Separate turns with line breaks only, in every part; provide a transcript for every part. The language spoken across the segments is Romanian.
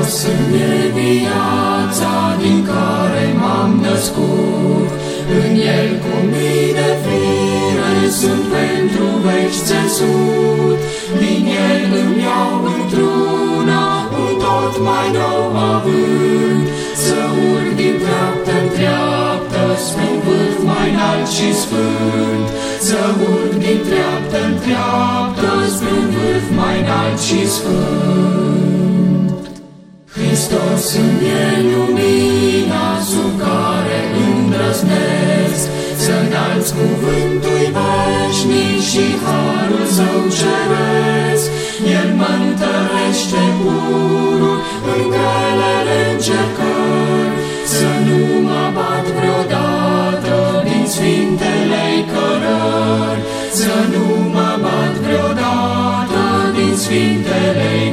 îmi e viața din care m-am născut, în el cu mii de fire sunt pentru veci țesut, din el îmi iau într-una un tot mai nou avânt, să urc din treaptă în treaptă spre un vârf mai înalt și sfânt, să urc din treaptă în treaptă spre un vârf mai înalt și sfânt. Hristos îmi e lumina sub care îndrăznesc să înalți cuvântul-i veșnic și harul său ceresc. El mă întărește purul în grelele încercări, să nu mă bat vreodată din sfintele-i cărări, să nu mă bat vreodată din sfintele-i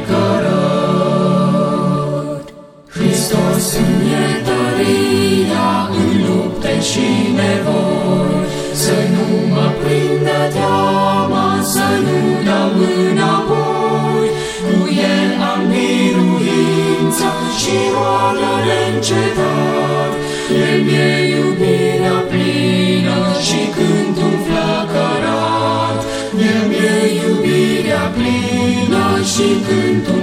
cărări. Hristos îmi e tăria în lupte și nevoi, să nu mă prindă teama, să nu dau înapoi. Cu el am biruința și roagă neîncetat, el mi-e iubirea plină și cântul flăcărat, el mi-e iubirea plină și cântul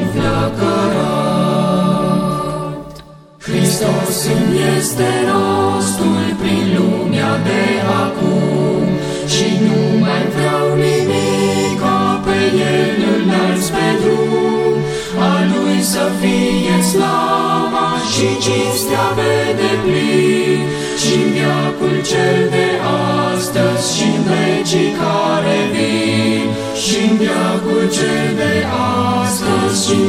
flăcărat. Hristos îmi este rostul prin lumea de acum și nu mai vreau nimica, pe el înălți pe drum, a lui să fie slava și cinstea pe deplin, și-n veacul cel de astăzi și-n vecii care vin, și-n veacul cel de astăzi și-n